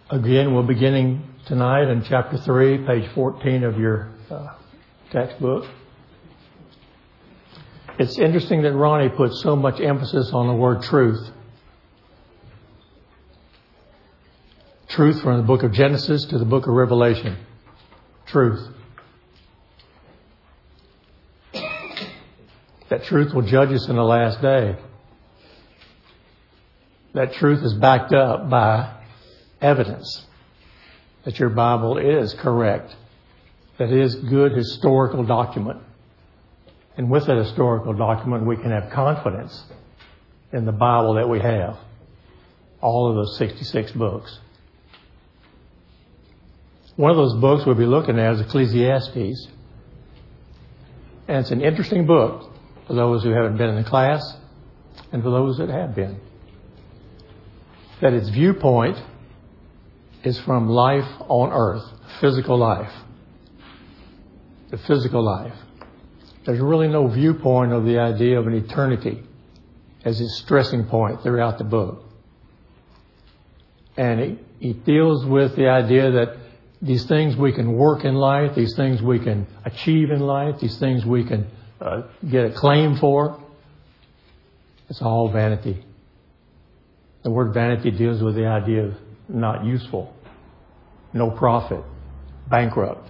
Again, we're beginning tonight in chapter 3, page 14 of your textbook. It's interesting that Ronnie put so much emphasis on the word truth. Truth from the book of Genesis to the book of Revelation. Truth. That truth will judge us in the last day. That truth is backed up by evidence that your Bible is correct, that it is good historical document. And with that historical document, we can have confidence in the Bible that we have. All of those 66 books. One of those books we'll be looking at is Ecclesiastes. And it's an interesting book for those who haven't been in the class and for those that have been. That its viewpoint is from life on earth, physical life. The physical life. There's really no viewpoint of the idea of an eternity as its stressing point throughout the book. And it deals with the idea that these things we can work in life, these things we can achieve in life, these things we can get a claim for, it's all vanity. The word vanity deals with the idea of not useful, no profit, bankrupt.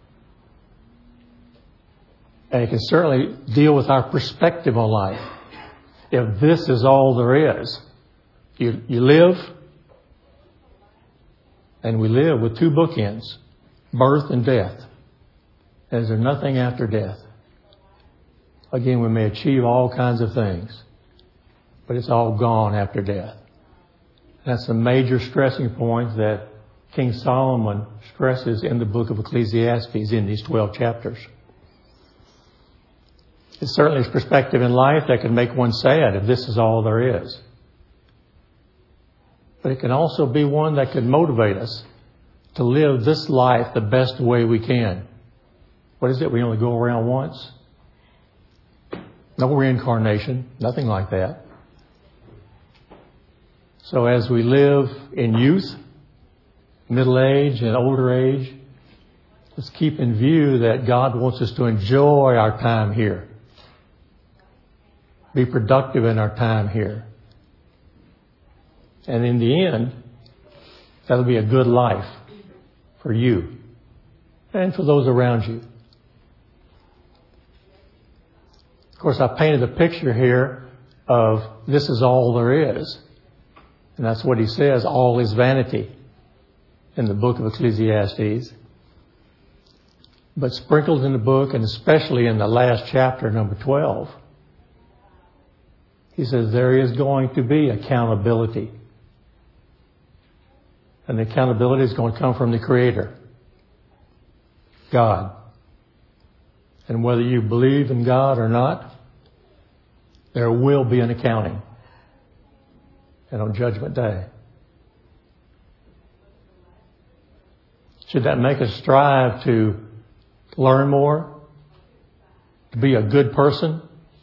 And it can certainly deal with our perspective on life. If this is all there is, you live, and we live with two bookends, birth and death. And is there nothing after death? Again, we may achieve all kinds of things, but it's all gone after death. That's the major stressing point that King Solomon stresses in the book of Ecclesiastes in these 12 chapters. It's certainly his perspective in life that can make one sad if this is all there is. But it can also be one that can motivate us to live this life the best way we can. What is it? We only go around once? No reincarnation, nothing like that. So as we live in youth, middle age, and older age, let's keep in view that God wants us to enjoy our time here. Be productive in our time here. And in the end, that'll be a good life for you and for those around you. Of course, I painted a picture here of this is all there is. And that's what he says, all is vanity in the book of Ecclesiastes. But sprinkled in the book, and especially in the last chapter, number 12, he says there is going to be accountability. And the accountability is going to come from the Creator, God. And whether you believe in God or not, there will be an accounting. And on Judgment Day. Should that make us strive to learn more? To be a good person?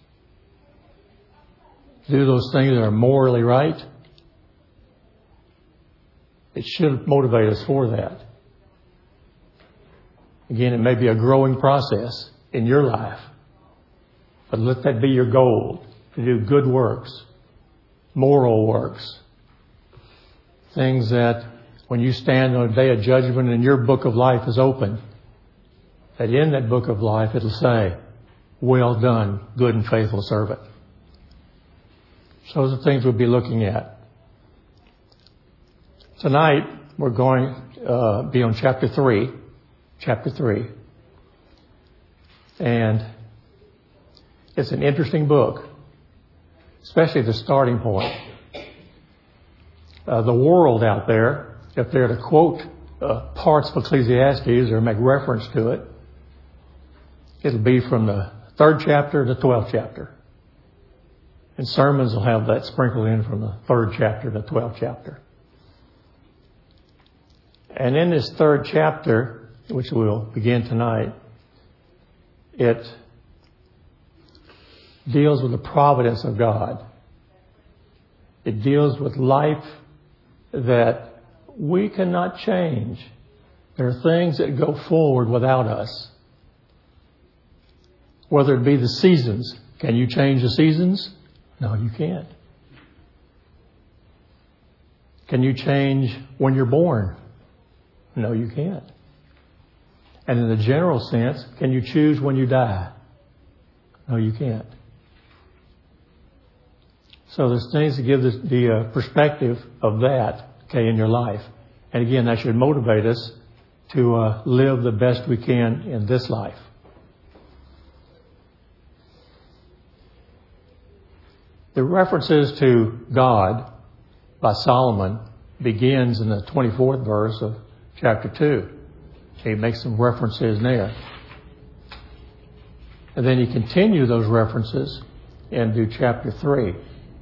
Do those things that are morally right? It should motivate us for that. Again, it may be a growing process in your life. But let that be your goal. To do good works. Moral works. Things that when you stand on a day of judgment and your book of life is open, that in that book of life it'll say, well done, good and faithful servant. So those are things we'll be looking at. Tonight we're going to be on chapter 3. Chapter 3. And it's an interesting book. Especially the starting point. The world out there, if they're to quote parts of Ecclesiastes or make reference to it, it'll be from the 3rd chapter to the 12th chapter. And sermons will have that sprinkled in from the 3rd chapter to the 12th chapter. And in this 3rd chapter, which we'll begin tonight, it deals with the providence of God. It deals with life that we cannot change. There are things that go forward without us. Whether it be the seasons. Can you change the seasons? No, you can't. Can you change when you're born? No, you can't. And in the general sense, can you choose when you die? No, you can't. So there's things that give the perspective of that, okay, in your life. And again, that should motivate us to live the best we can in this life. The references to God by Solomon begins in the 24th verse of chapter 2. He makes some references there. And then he continues those references into chapter 3.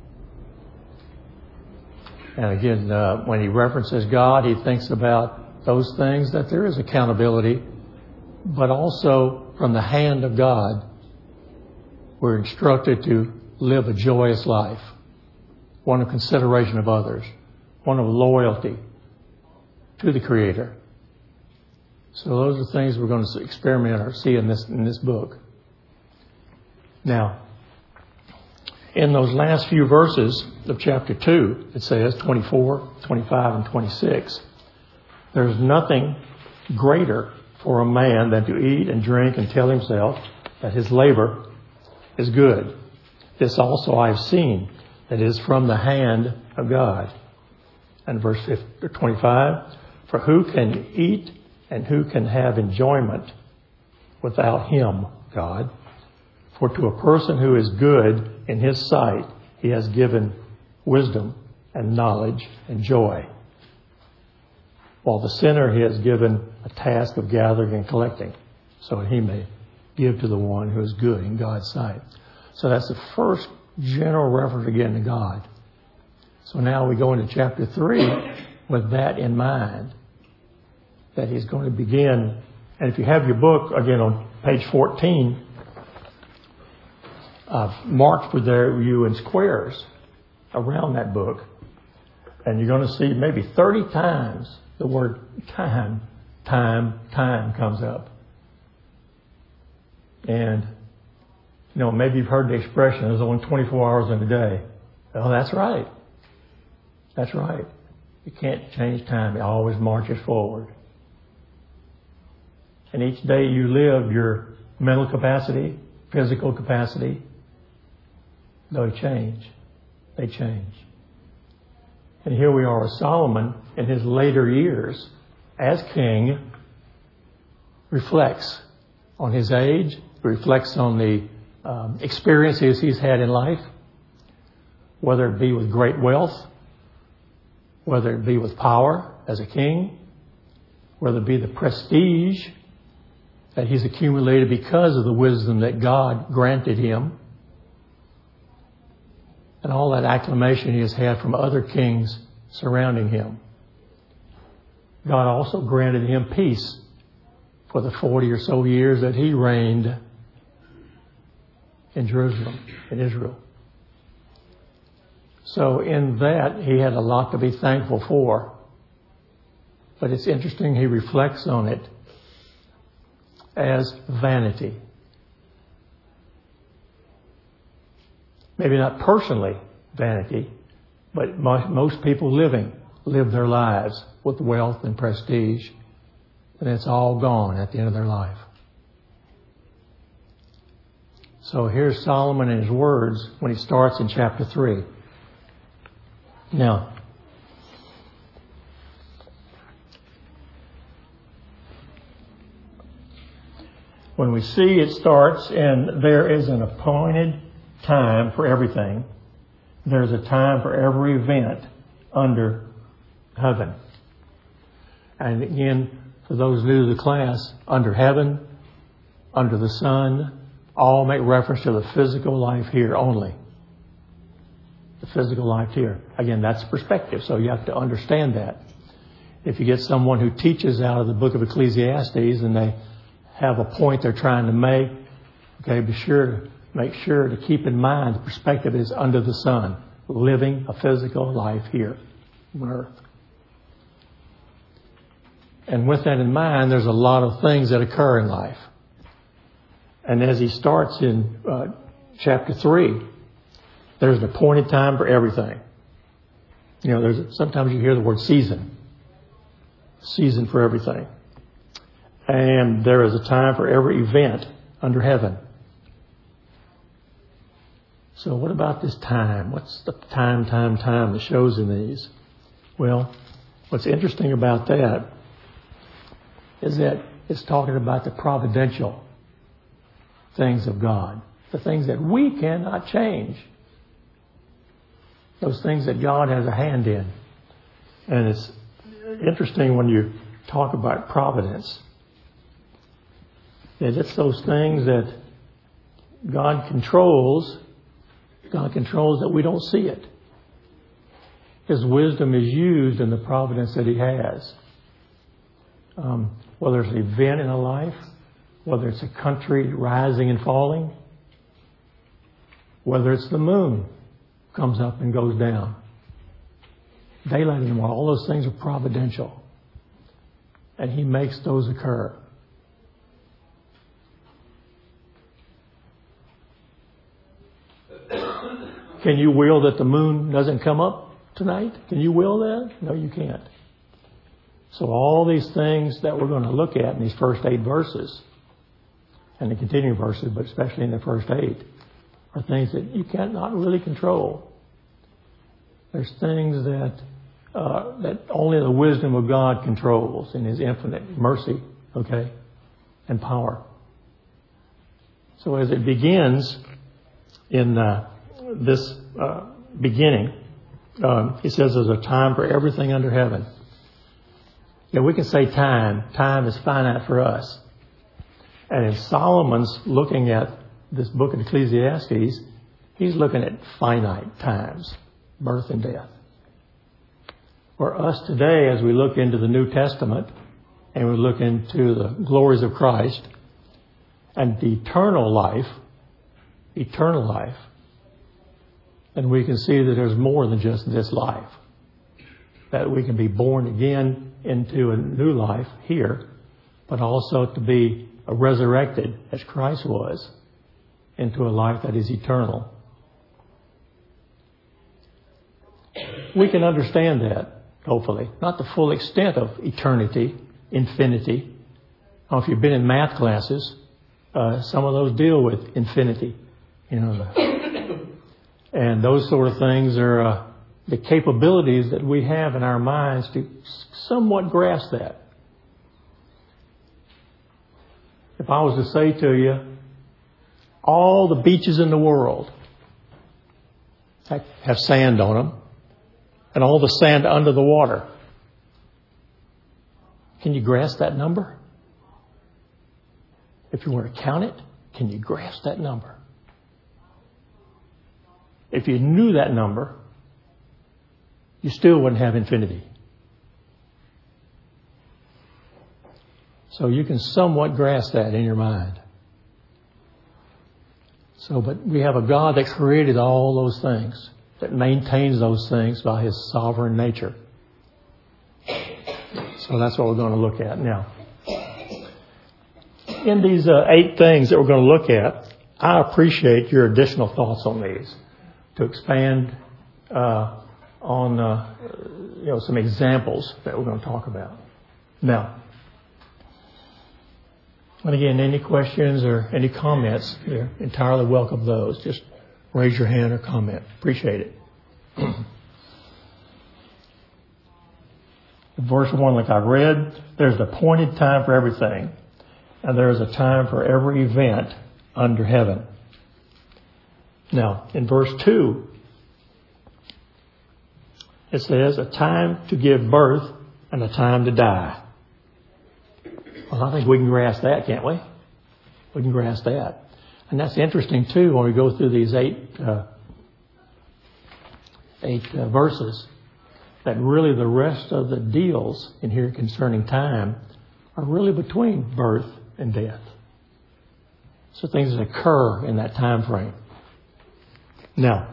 And again, when he references God, he thinks about those things that there is accountability, but also from the hand of God, we're instructed to live a joyous life, one of consideration of others, one of loyalty to the Creator. So those are things we're going to experiment or see in this book. Now, in those last few verses of chapter 2, it says 24, 25, and 26, there's nothing greater for a man than to eat and drink and tell himself that his labor is good. This also I have seen, that is from the hand of God. And verse 25, for who can eat and who can have enjoyment without him, God? For to a person who is good in his sight, he has given wisdom and knowledge and joy. While the sinner he has given a task of gathering and collecting, so he may give to the one who is good in God's sight. So that's the first general reference again to God. So now we go into chapter 3 with that in mind, that he's going to begin. And if you have your book, again on page 14, I've marked for you in squares around that book. And you're going to see maybe 30 times the word time comes up. And, maybe you've heard the expression, there's only 24 hours in a day. Oh, that's right. That's right. You can't change time. It always marches forward. And each day you live, your mental capacity, physical capacity, they change. They change. And here we are with Solomon in his later years as king, reflects on his age, reflects on the experiences he's had in life, whether it be with great wealth, whether it be with power as a king, whether it be the prestige that he's accumulated because of the wisdom that God granted him, and all that acclamation he has had from other kings surrounding him. God also granted him peace for the 40 or so years that he reigned in Jerusalem, in Israel. So in that, he had a lot to be thankful for. But it's interesting, he reflects on it as vanity. Maybe not personally vanity, but most people live their lives with wealth and prestige, and it's all gone at the end of their life. So here's Solomon in his words when he starts in chapter 3. Now, when we see it starts, and there is an appointed time for everything. There's a time for every event under heaven. And again, for those new to the class, under heaven, under the sun, all make reference to the physical life here only. The physical life here. Again, that's perspective, so you have to understand that. If you get someone who teaches out of the book of Ecclesiastes and they have a point they're trying to make, okay, make sure to keep in mind the perspective is under the sun, living a physical life here on earth. And with that in mind, there's a lot of things that occur in life. And as he starts in chapter 3, there's an appointed time for everything. You know, sometimes you hear the word season. Season for everything. And there is a time for every event under heaven. So what about this time? What's the time that shows in these? Well, what's interesting about that is that it's talking about the providential things of God. The things that we cannot change. Those things that God has a hand in. And it's interesting when you talk about providence. It's those things that God controls. God controls that we don't see it. His wisdom is used in the providence that He has. Whether it's an event in a life, whether it's a country rising and falling, whether it's the moon comes up and goes down. Daylight and all those things are providential. And He makes those occur. Can you will that the moon doesn't come up tonight? Can you will that? No, you can't. So all these things that we're going to look at in these first 8 verses, and the continuing verses, but especially in the first 8, are things that you cannot really control. There's things that only the wisdom of God controls in His infinite mercy, okay, and power. So as it begins in this beginning, it says there's a time for everything under heaven. Yeah, we can say time. Time is finite for us. And if Solomon's looking at this book of Ecclesiastes, he's looking at finite times, birth and death. For us today, as we look into the New Testament and we look into the glories of Christ and the eternal life, then we can see that there's more than just this life. That we can be born again into a new life here, but also to be resurrected as Christ was into a life that is eternal. We can understand that, hopefully. Not the full extent of eternity, infinity. Now, if you've been in math classes, some of those deal with infinity. You know, and those sort of things are the capabilities that we have in our minds to somewhat grasp that. If I was to say to you, all the beaches in the world have sand on them, and all the sand under the water, can you grasp that number? If you were to count it, can you grasp that number? If you knew that number, you still wouldn't have infinity. So you can somewhat grasp that in your mind. But we have a God that created all those things, that maintains those things by His sovereign nature. So that's what we're going to look at now. In these 8 things that we're going to look at, I appreciate your additional thoughts on these to expand on some examples that we're going to talk about. Now, and again, any questions or any comments, you're entirely welcome those. Just raise your hand or comment. Appreciate it. Verse 1, like I read, there's an appointed time for everything, and there's a time for every event under heaven. Now, in verse 2, it says a time to give birth and a time to die. Well, I think we can grasp that, can't we? We can grasp that. And that's interesting, too, when we go through these 8 verses, that really the rest of the deals in here concerning time are really between birth and death. So things that occur in that time frame. Now,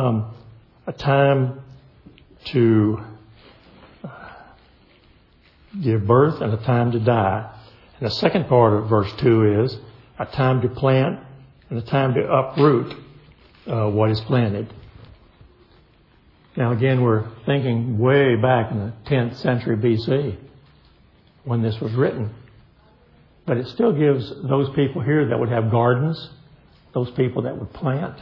a time to give birth and a time to die. And the second part of verse 2 is a time to plant and a time to uproot what is planted. Now again, we're thinking way back in the 10th century BC when this was written. But it still gives those people here that would have gardens, those people that would plant.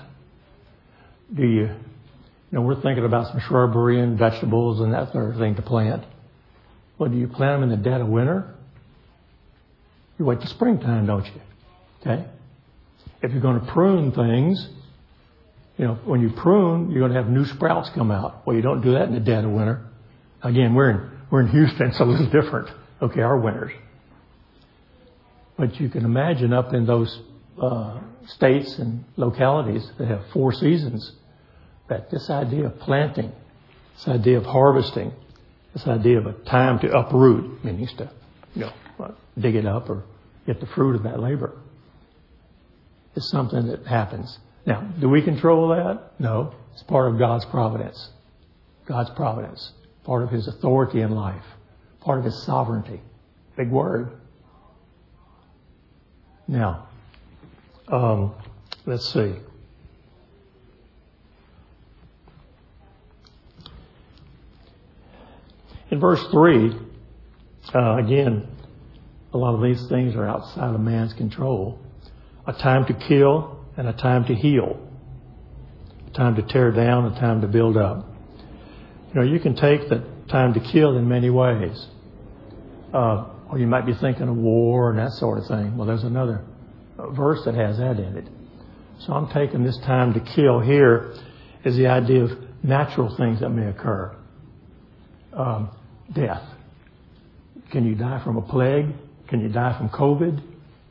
We're thinking about some shrubbery and vegetables and that sort of thing to plant. Well, do you plant them in the dead of winter? You wait till springtime, don't you? Okay? If you're going to prune things, when you prune, you're going to have new sprouts come out. Well, you don't do that in the dead of winter. Again, we're in Houston, it's a little different. Okay, our winters. But you can imagine up in those states and localities that have 4 seasons, that this idea of planting, this idea of harvesting, this idea of a time to uproot, meaning to dig it up or get the fruit of that labor, is something that happens. Now, do we control that? No. It's part of God's providence. God's providence. Part of His authority in life. Part of His sovereignty. Big word. Now, let's see. In verse 3, again, a lot of these things are outside of man's control. A time to kill and a time to heal. A time to tear down, a time to build up. You can take the time to kill in many ways. Or you might be thinking of war and that sort of thing. Well, there's another verse that has that in it. So I'm taking this time to kill here as the idea of natural things that may occur. Death. Can you die from a plague? Can you die from COVID?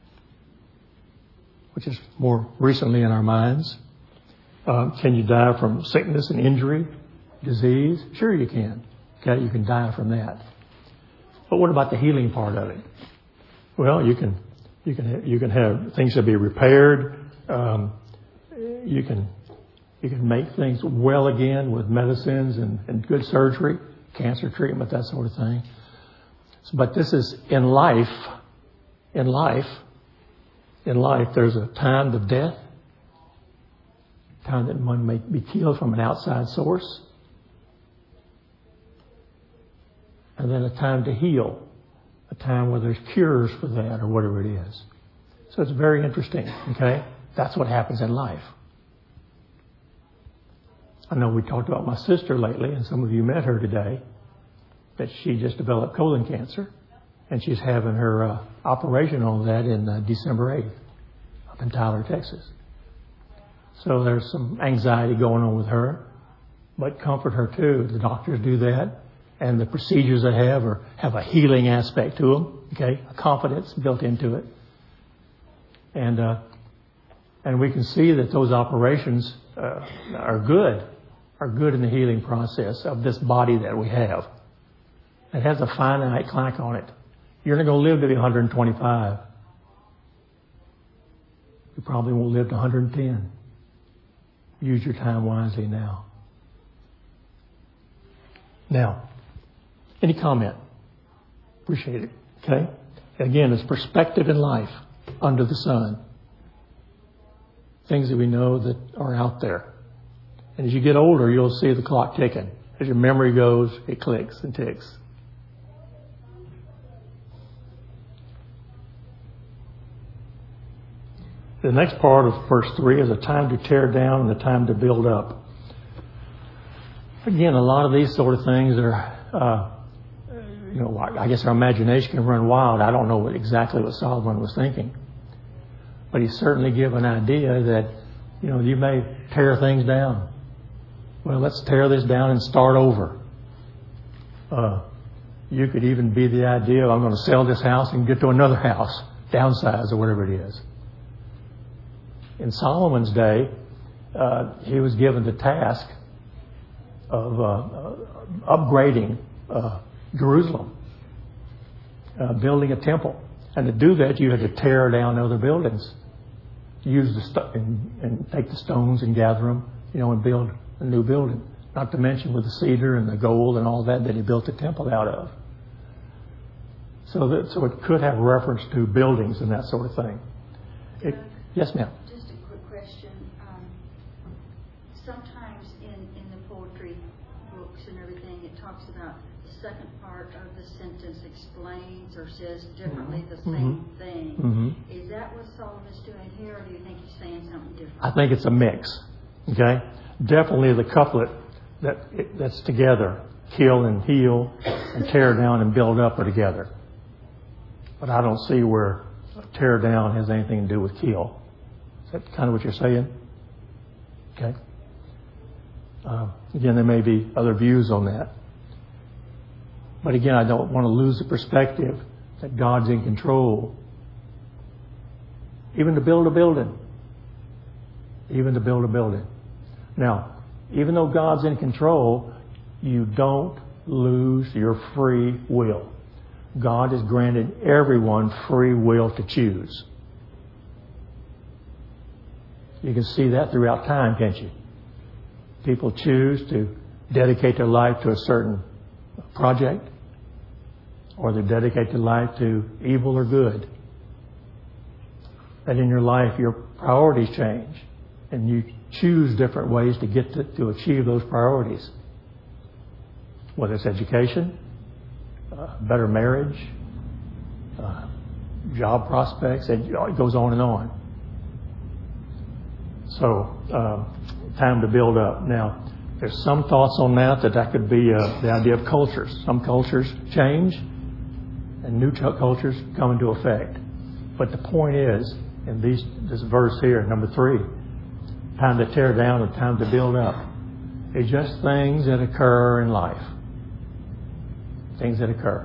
Which is more recently in our minds. Can you die from sickness and injury, disease? Sure you can. Okay, you can die from that. But what about the healing part of it? Well, you can have things that be repaired. You can make things well again with medicines and good surgery, cancer treatment, that sort of thing. But this is in life. In life, there's a time of death, time that one may be killed from an outside source, and then a time to heal, a time where there's cures for that or whatever it is. So it's very interesting, okay? That's what happens in life. I know we talked about my sister lately, and some of you met her today, that she just developed colon cancer. And she's having her operation on that in December 8th up in Tyler, Texas. So there's some anxiety going on with her. But comfort her too. The doctors do that. And the procedures they have a healing aspect to them. Okay? A confidence built into it. And we can see that those operations are good in the healing process of this body that we have. It has a finite clock on it. You're not going to live to be 125. You probably won't live to 110. Use your time wisely now. Now, any comment? Appreciate it. Okay? Again, it's perspective in life under the sun. Things that we know that are out there. And as you get older, you'll see the clock ticking. As your memory goes, it clicks and ticks. The next part of verse 3 is a time to tear down and a time to build up. Again, a lot of these sort of things are, I guess our imagination can run wild. I don't know exactly what Solomon was thinking. But he certainly gave an idea that, you may tear things down. Well, let's tear this down and start over. You could even be the idea of, I'm going to sell this house and get to another house, downsize or whatever it is. In Solomon's day, he was given the task of upgrading Jerusalem, building a temple. And to do that, you had to tear down other buildings, use and take the stones and gather them, and build a new building. Not to mention with the cedar and the gold and all that he built the temple out of. So it could have reference to buildings and that sort of thing. Yes, ma'am. Just a quick question. Sometimes in the poetry books and everything, it talks about the second part of the sentence explains or says differently the same thing. Mm-hmm. Is that what Solomon's doing here, or do you think he's saying something different? I think it's a mix. Okay? Definitely the couplet that's together, kill and heal and tear down and build up are together. But I don't see where tear down has anything to do with kill. Is that kind of what you're saying? Okay. Again, there may be other views on that. But again, I don't want to lose the perspective that God's in control. Even to build a building. Even to build a building. Now, even though God's in control, you don't lose your free will. God has granted everyone free will to choose. You can see that throughout time, can't you? People choose to dedicate their life to a certain project, or they dedicate their life to evil or good. And in your life, your priorities change, and you choose different ways to get to achieve those priorities. Whether it's education, better marriage, job prospects, and it goes on and on. So, time to build up. Now, there's some thoughts on that could be the idea of cultures. Some cultures change, and new cultures come into effect. But the point is, in this verse here, number 3, time to tear down and time to build up. It's just things that occur in life. Things that occur.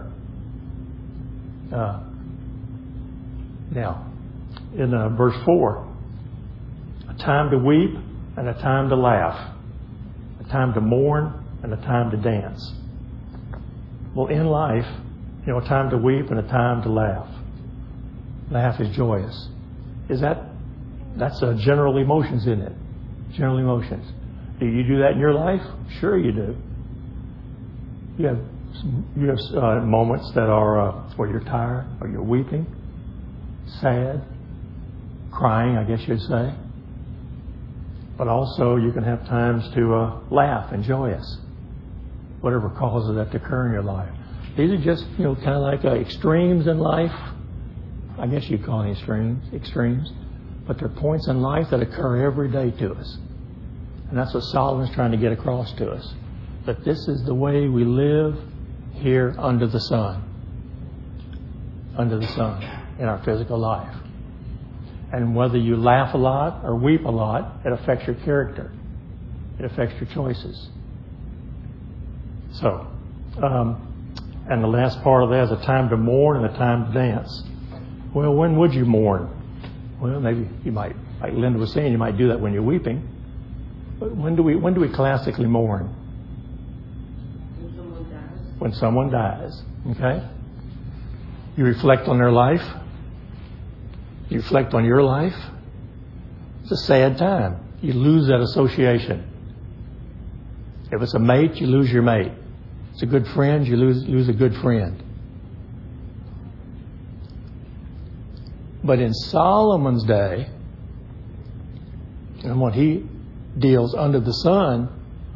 Now, in verse 4, a time to weep and a time to laugh, a time to mourn and a time to dance. Well, in life, a time to weep and a time to laugh. Laugh is joyous. That's general emotions, isn't it? General emotions. Do you do that in your life? Sure you do. You have moments that are where you're tired, or you're weeping, sad, crying, I guess you'd say. But also you can have times to laugh and joyous, whatever causes that to occur in your life. These are just, kind of like extremes in life. I guess you'd call them extremes. But they're points in life that occur every day to us. And that's what Solomon's trying to get across to us. That this is the way we live here under the sun. Under the sun in our physical life. And whether you laugh a lot or weep a lot, it affects your character. It affects your choices. So, and the last part of that is a time to mourn and a time to dance. Well, when would you mourn? Well, maybe you might, like Linda was saying, you might do that when you're weeping. But when do we classically mourn? When someone dies. Okay? You reflect on their life. You reflect on your life. It's a sad time. You lose that association. If it's a mate, you lose your mate. If it's a good friend, you lose a good friend. But in Solomon's day, and what he deals under the sun,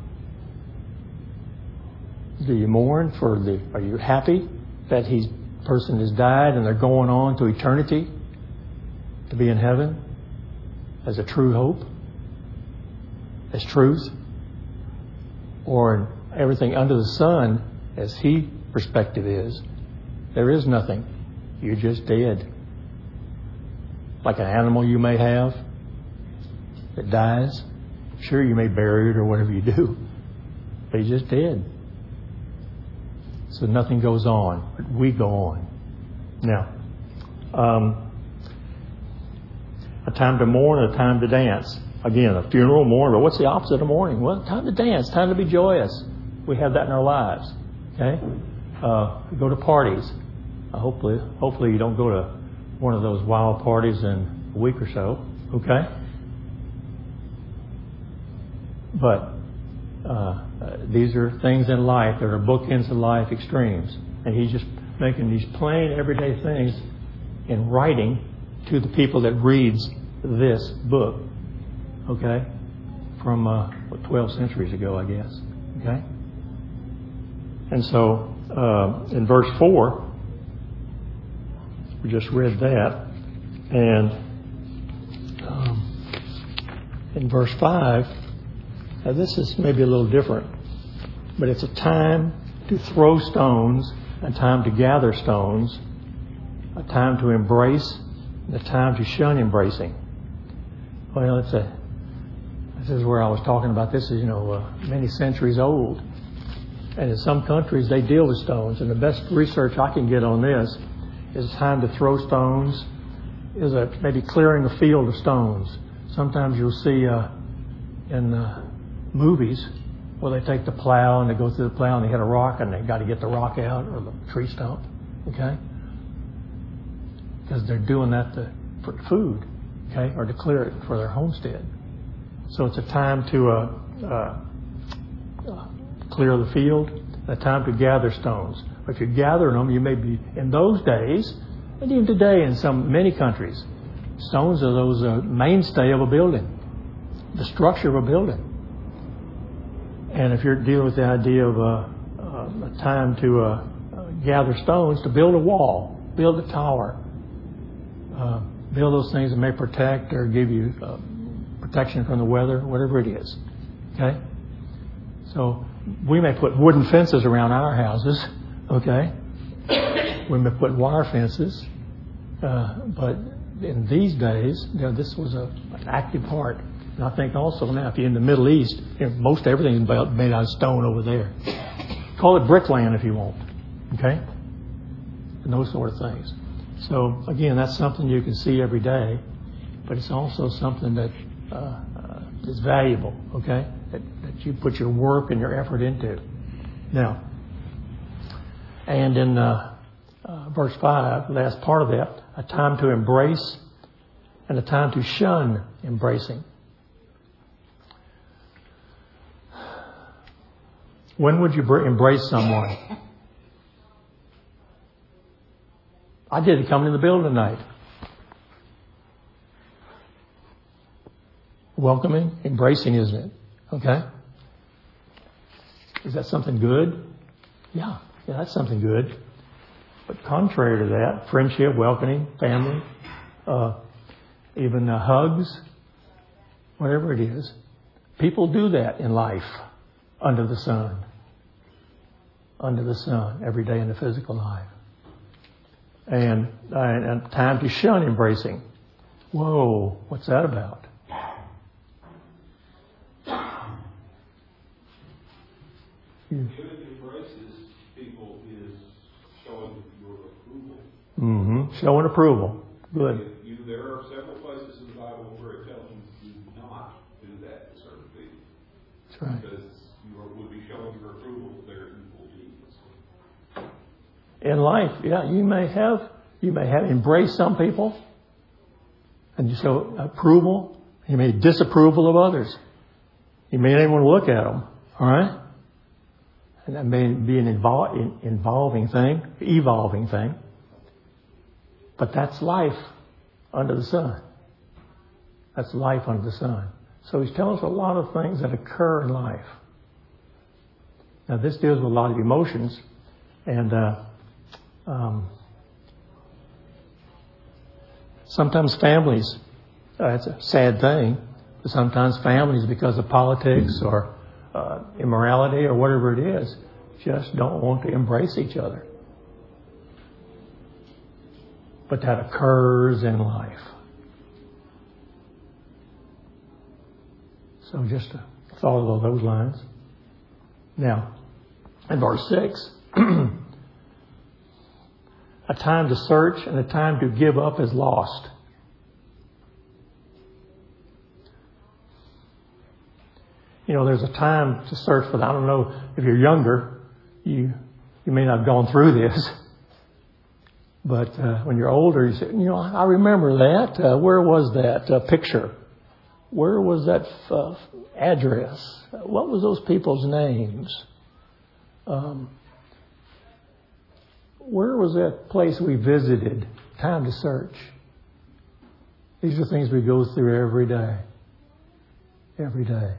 do you mourn are you happy that person has died and they're going on to eternity to be in heaven as a true hope, as truth? Or in everything under the sun, as his perspective is, there is nothing. You're just dead. Like an animal you may have that dies. Sure, you may bury it or whatever you do, but he's just dead. So nothing goes on, but we go on. Now, a time to mourn, a time to dance. Again, a funeral, mourn, but what's the opposite of mourning? Well, time to dance, time to be joyous. We have that in our lives. Okay? Go to parties. Hopefully you don't go to one of those wild parties in a week or so. Okay? But these are things in life that are bookends of life extremes. And he's just making these plain, everyday things in writing to the people that reads this book, okay, from 12 centuries ago, I guess, okay? And so in verse 4, we just read that, and in verse 5, now this is maybe a little different, but it's a time to throw stones, a time to gather stones, a time to embrace, and a time to shun embracing. Well, this is where I was talking about. This is, many centuries old. And in some countries, they deal with stones. And the best research I can get on this is time to throw stones, is maybe clearing a field of stones. Sometimes you'll see in movies where they take the plow and they go through the plow and they hit a rock and they got to get the rock out or the tree stump, okay? Because they're doing that for food, okay, or to clear it for their homestead. So it's a time to clear the field, a time to gather stones. If you're gathering them, you may be, in those days, and even today in many countries, stones are those mainstay of a building, the structure of a building. And if you're dealing with the idea of a time to gather stones, to build a wall, build a tower, build those things that may protect or give you protection from the weather, whatever it is. Okay? So we may put wooden fences around our houses, okay? We may put wire fences, but in these days, this was an active part. And I think also now, if you're in the Middle East, most everything is made out of stone over there. Call it brickland if you want, okay? And those sort of things. So again, that's something you can see every day, but it's also something that is valuable, okay? That you put your work and your effort into. Now, and in verse 5, last part of that, a time to embrace and a time to shun embracing. When would you embrace someone? I did it coming in the building tonight. Welcoming, embracing, isn't it? Okay? Is that something good? Yeah, that's something good. But contrary to that, friendship, welcoming, family, even hugs, whatever it is, people do that in life under the sun. Under the sun, every day in the physical life. And time to shun embracing. Whoa, what's that about? Embraces people is showing your approval. Mm-hmm. Showing approval. Good. There are several places in the Bible where it tells you do not do that to certain people. That's right. Because you would be showing your approval to their evil deeds. In life, you may have embraced some people, and you show approval. You may disapproval of others. You may not even want to look at them. All right. And that may be an evolving thing. But that's life under the sun. That's life under the sun. So he's telling us a lot of things that occur in life. Now this deals with a lot of emotions, and sometimes families, it's a sad thing, but sometimes families, because of politics or immorality or whatever it is, just don't want to embrace each other. But that occurs in life. So just a thought along those lines. Now, in verse 6, a time to search and a time to give up is lost. There's a time to search for that. I don't know if you're younger, you may not have gone through this. But when you're older, you say, I remember that. Where was that picture? Where was that address? What was those people's names? where was that place we visited? Time to search. These are things we go through every day. Every day.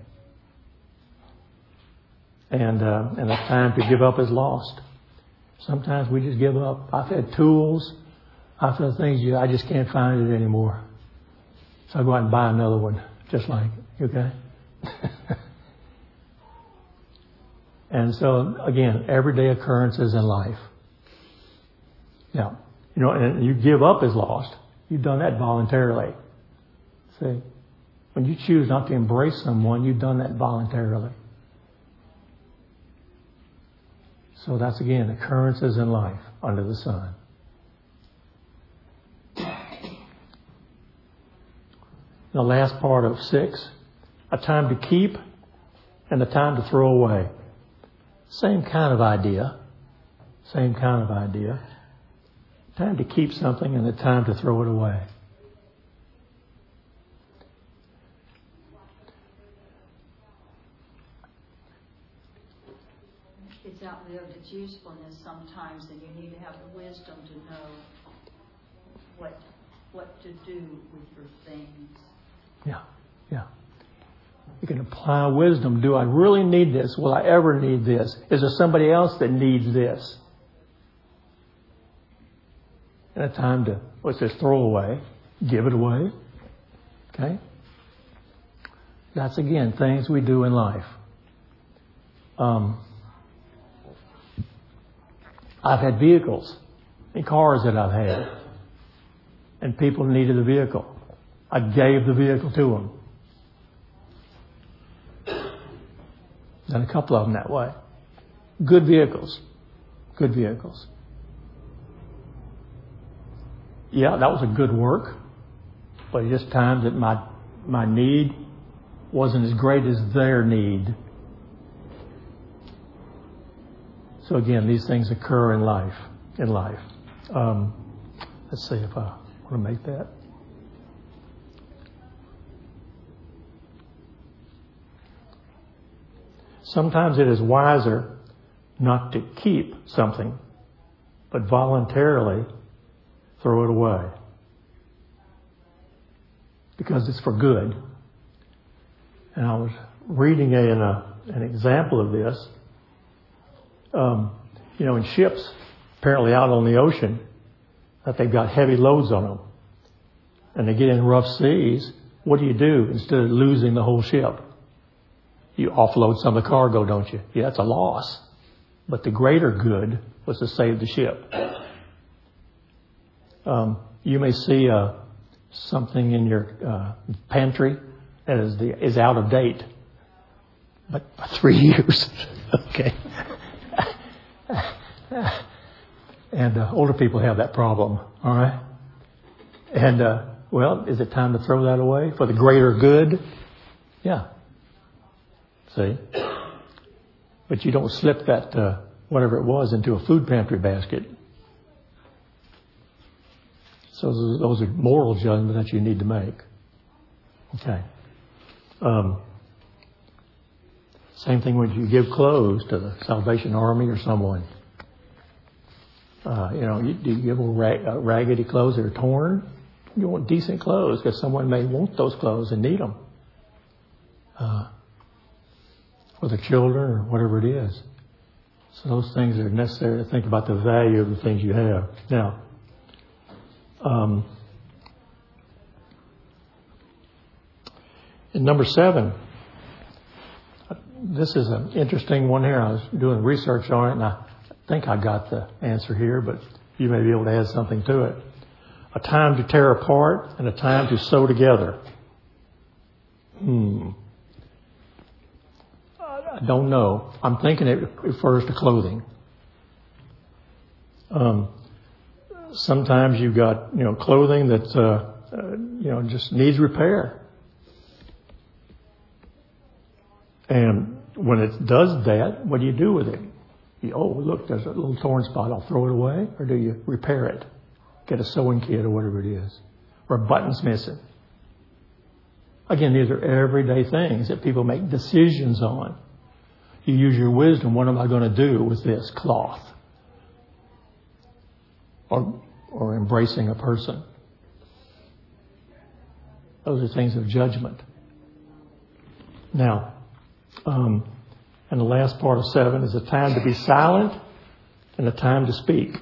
And a time to give up is lost. Sometimes we just give up. I've had tools. I've had things I just can't find it anymore. So I go out and buy another one, just like it. Okay? And so, again, everyday occurrences in life. Now, and you give up is lost. You've done that voluntarily. See? When you choose not to embrace someone, you've done that voluntarily. So that's, again, occurrences in life under the sun. The last part of 6, a time to keep and a time to throw away. Same kind of idea. Same kind of idea. Time to keep something and a time to throw it away. It's outlived its usefulness sometimes, and you need to have the wisdom to know what to do with your things. Yeah. You can apply wisdom. Do I really need this? Will I ever need this? Is there somebody else that needs this? And a time to, what's this, throw away, give it away. Okay? That's, again, things we do in life. I've had vehicles and cars that I've had, and people needed the vehicle. I gave the vehicle to them. Done a couple of them that way. Good vehicles. Good vehicles. Yeah, that was a good work, but just times that my need wasn't as great as their need. So again, these things occur in life. Let's see if I want to make that. Sometimes it is wiser not to keep something, but voluntarily throw it away. Because it's for good. And I was reading an example of this. In ships, apparently out on the ocean, that they've got heavy loads on them. And they get in rough seas, what do you do instead of losing the whole ship? You offload some of the cargo, don't you? Yeah, it's a loss. But the greater good was to save the ship. You may see something in your pantry that is out of date. But 3 years. Okay. And older people have that problem. All right. And, is it time to throw that away for the greater good? Yeah. See? But you don't slip that, whatever it was, into a food pantry basket. So those are moral judgments that you need to make. Okay. Same thing when you give clothes to the Salvation Army or someone. Do you give raggedy clothes that are torn? You want decent clothes because someone may want those clothes and need them. For the children or whatever it is. So those things are necessary to think about the value of the things you have. Now, in number 7, this is an interesting one here. I was doing research on it, and I think I got the answer here, but you may be able to add something to it. A time to tear apart and a time to sew together. I don't know. I'm thinking it refers to clothing. Sometimes you've got, clothing that, just needs repair. And when it does that, what do you do with it? Look, there's a little torn spot. I'll throw it away. Or do you repair it? Get a sewing kit or whatever it is. Or a button's missing. Again, these are everyday things that people make decisions on. You use your wisdom. What am I going to do with this cloth? or embracing a person. Those are things of judgment. Now, and the last part of 7 is a time to be silent and a time to speak.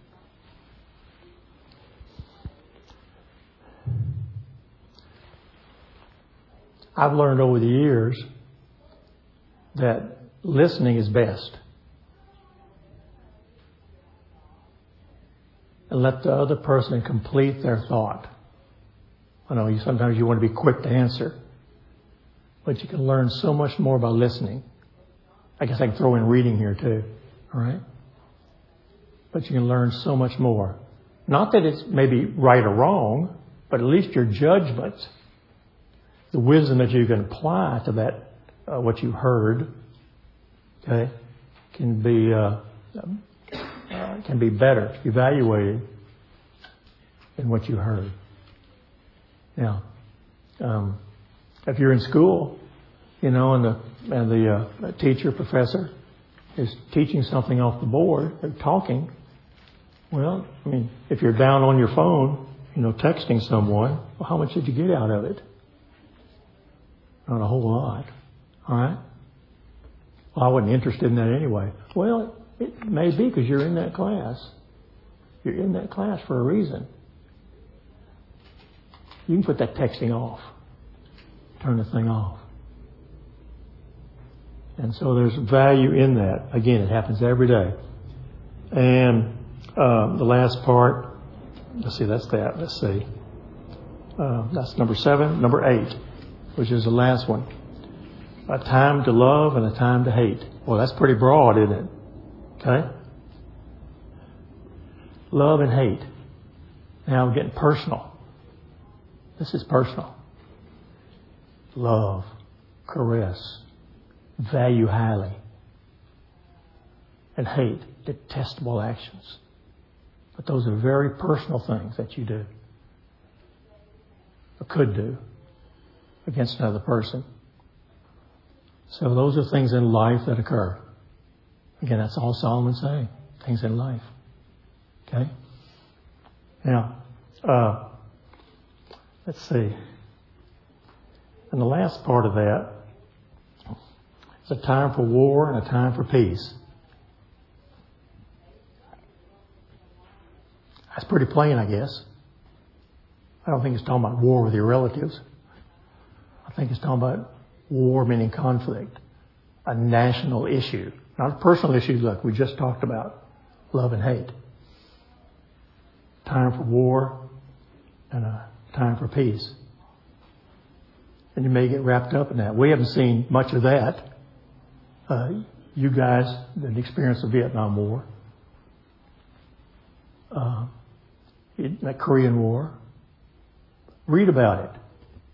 I've learned over the years that listening is best. And let the other person complete their thought. I know sometimes you want to be quick to answer, but you can learn so much more by listening. I guess I can throw in reading here too, all right? But you can learn so much more. Not that it's maybe right or wrong, but at least your judgment, the wisdom that you can apply to that, what you heard, okay, can be better evaluated than what you heard. Now, if you're in school, and the teacher, professor is teaching something off the board, they're talking. Well, I mean, if you're down on your phone, texting someone, well, how much did you get out of it? Not a whole lot. All right? Well, I wasn't interested in that anyway. Well, it may be because you're in that class. You're in that class for a reason. You can put that texting off. Turn the thing off. And so there's value in that. Again, it happens every day. And the last part, let's see, that's that. Let's see. That's number 7. Number 8, which is the last one. A time to love and a time to hate. Well, that's pretty broad, isn't it? Okay? Love and hate. Now we're getting personal. This is personal. Love, caress, value highly. And hate, detestable actions. But those are very personal things that you do. Or could do against another person. So those are things in life that occur. Again, that's all Solomon's saying. Things in life. Okay? Now, let's see. And the last part of that is a time for war and a time for peace. That's pretty plain, I guess. I don't think it's talking about war with your relatives. I think it's talking about war meaning conflict. A national issue. Not a personal issue, like we just talked about. Love and hate. Time for war and a time for peace. And you may get wrapped up in that. We haven't seen much of that. You guys didn't experience the Vietnam War. The Korean War. Read about it.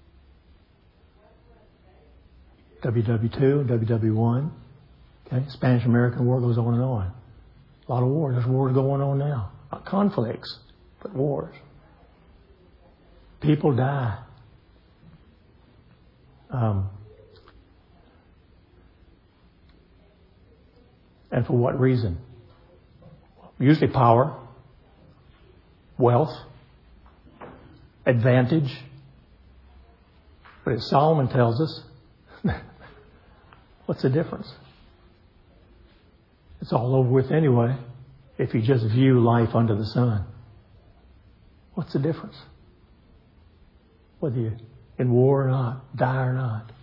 WW2, WW1. Okay, Spanish-American War goes on and on. A lot of wars. There's wars going on now. Not conflicts, but wars. People die. And for what reason? Usually power, wealth, advantage. But as Solomon tells us, what's the difference? It's all over with anyway if you just view life under the sun. What's the difference? Whether you're in war or not, die or not.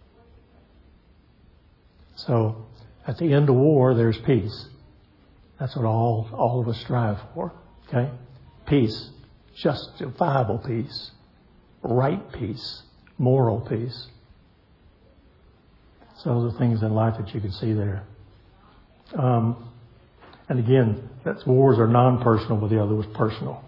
So, at the end of war, there's peace. That's what all of us strive for. Okay? Peace. Justifiable peace. Right peace. Moral peace. So those are things in life that you can see there. And again, that's wars are non-personal, but the other was personal.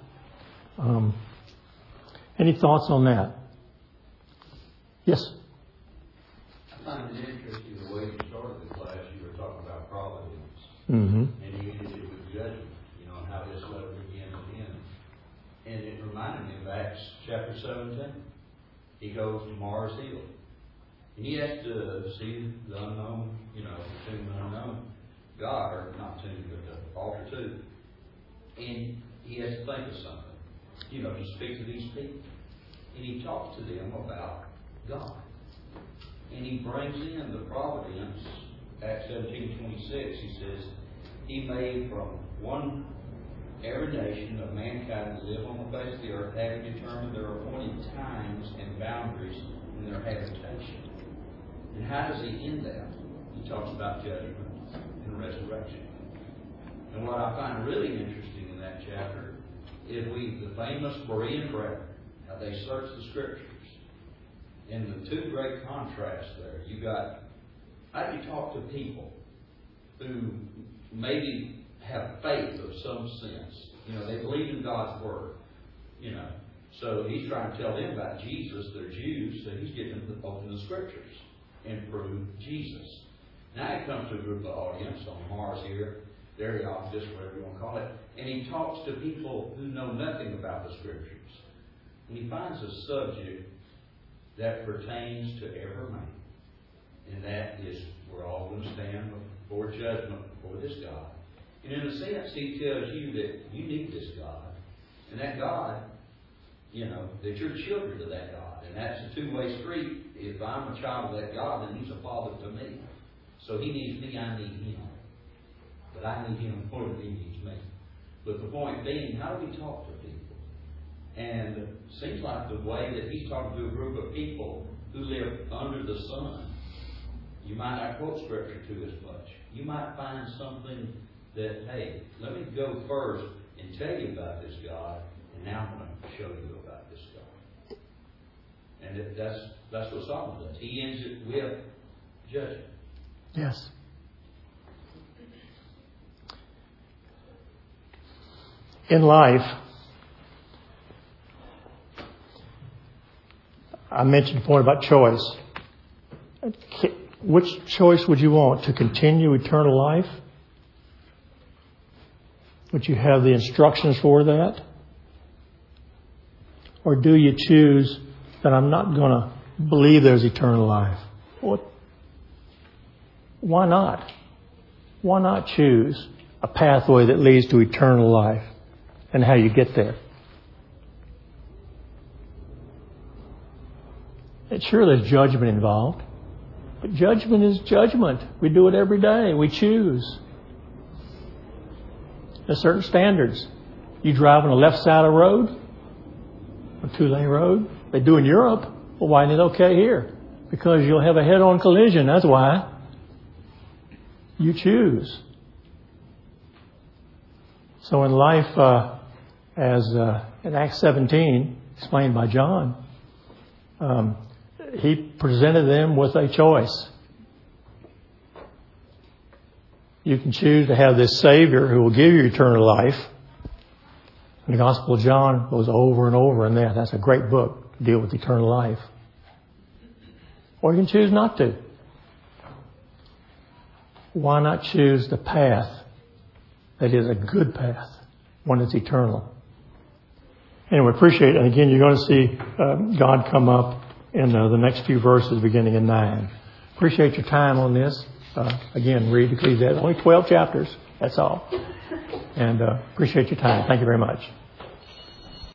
Any thoughts on that? Yes? I find it interesting the way you started the class. You were talking about providence. Mm-hmm. And you ended it with judgment, and how this letter began and ends. And it reminded me of Acts chapter 17. He goes to Mars Hill. And he has to see the unknown, the tomb of the unknown God, or not tomb, but the altar too. And he has to think of something, to speak to these people. And he talks to them about God. And he brings in the providence. Acts 17:26, he says, He made from one every nation of mankind to live on the face of the earth, having determined their appointed times and boundaries in their habitation. And how does he end that? He talks about judgment and resurrection. And what I find really interesting in that chapter is the famous Berean brethren, how they search the Scriptures. And the two great contrasts there. You got, how do you talk to people who maybe have faith of some sense? They believe in God's Word. So he's trying to tell them about Jesus. They're Jews, so he's getting them to open the Scriptures and prove Jesus. Now he comes to a group of audience on Mars here, Areopagus, whatever you want to call it, and he talks to people who know nothing about the Scriptures. And he finds a subject that pertains to every man. And that is, we're all going to stand before judgment before this God. And in a sense, he tells you that you need this God. And that God, that you're children of that God. And that's a two-way street. If I'm a child of that God, then he's a father to me. So he needs me, I need him. But I need him more than he needs me. But the point being, how do we talk to people? And it seems like the way that he's talking to a group of people who live under the sun, you might not quote Scripture to as much. You might find something that, hey, let me go first and tell you about this God, and now I'm going to show you about this God. And that's what Solomon does. He ends it with judgment. Yes. In life, I mentioned before about choice. Which choice would you want? To continue eternal life? Would you have the instructions for that? Or do you choose that I'm not going to believe there's eternal life? Why not? Why not choose a pathway that leads to eternal life and how you get there? And sure, there's judgment involved. But judgment is judgment. We do it every day. We choose. There's certain standards. You drive on the left side of the road, a two-lane road. They do in Europe. Well, why isn't it okay here? Because you'll have a head-on collision. That's why. You choose. So in life, as in Acts 17, explained by John, he presented them with a choice. You can choose to have this Savior who will give you eternal life. And the Gospel of John goes over and over in that. That's a great book to deal with eternal life. Or you can choose not to. Why not choose the path that is a good path, one that's eternal? And we appreciate it. And again, you're going to see God come up in the next few verses beginning in 9. Appreciate your time on this. Again, read Ecclesiastes. Only 12 chapters. That's all. And appreciate your time. Thank you very much.